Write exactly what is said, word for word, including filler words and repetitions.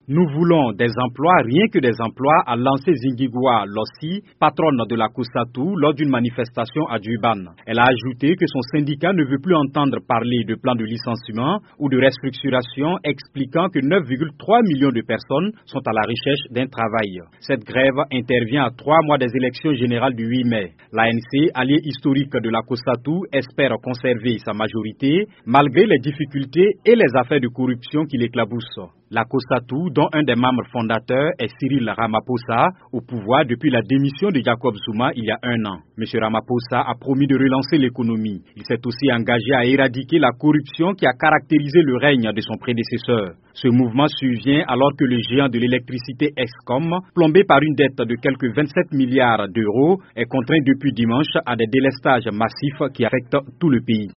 Nous voulons des emplois, rien que des emplois, a lancé Zingigwa Lossi, patronne de la COSATU, lors d'une manifestation à Durban. Elle a ajouté que son syndicat ne veut plus entendre parler de plan de licenciement ou de restructuration, expliquant que neuf virgule trois millions de personnes sont à la recherche d'un travail. Cette grève intervient à trois mois des élections générales du huit mai. L'A N C, allié historique de la COSATU, espère conserver sa majorité malgré les difficultés et les affaires de corruption qui l'éclaboussent. La COSATU, dont un des membres fondateurs est Cyril Ramaphosa, au pouvoir depuis la démission de Jacob Zuma il y a un an. M. Ramaphosa a promis de relancer l'économie. Il s'est aussi engagé à éradiquer la corruption qui a caractérisé le règne de son prédécesseur. Ce mouvement survient alors que le géant de l'électricité Eskom, plombé par une dette de quelques vingt-sept milliards d'euros, est contraint depuis dimanche à des délestages massifs qui affectent tout le pays.